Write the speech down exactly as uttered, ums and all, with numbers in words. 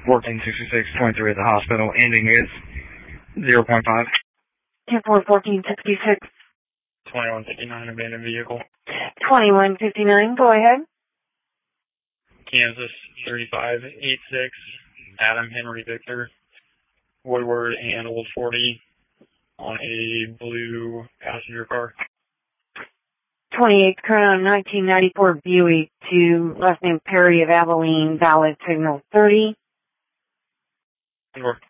fourteen sixty-six twenty-three at the hospital, ending is zero point five. ten four fourteen sixty-six. twenty-one fifty-nine, abandoned vehicle. twenty-one fifty-nine, go ahead. Kansas thirty-five eighty-six, Adam Henry Victor, Woodward and Old forty on a blue passenger car. twenty-eighth current on nineteen ninety-four Buick to last name Perry of Abilene, valid signal thirty. Sure.